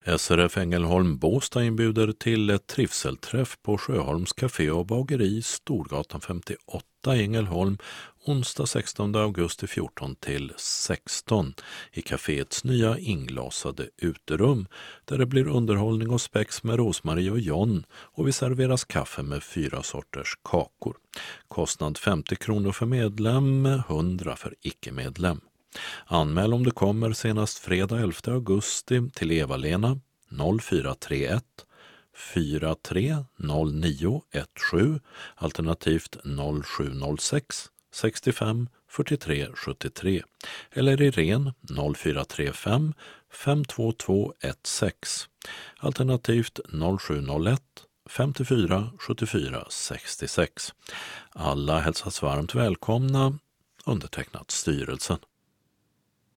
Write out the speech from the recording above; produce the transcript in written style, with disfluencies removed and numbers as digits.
SRF Ängelholm Båstad inbjuder till ett trivselträff på Sjöholms Café och bageri, Storgatan 58 i Ängelholm, onsdag 16 augusti 14 till 16 i kaféets nya inglasade uterum, där det blir underhållning och spex med Rosmarie och John, och vi serveras kaffe med 4 sorters kakor. Kostnad 50 kronor för medlem, 100 för icke-medlem. Anmäl om du kommer senast fredag 11 augusti till Eva-Lena 0431 430917 alternativt 0706 65 43 73 eller Irene 0435 52216 alternativt 0701 54 74 66. Alla hälsas varmt välkomna, undertecknat styrelsen.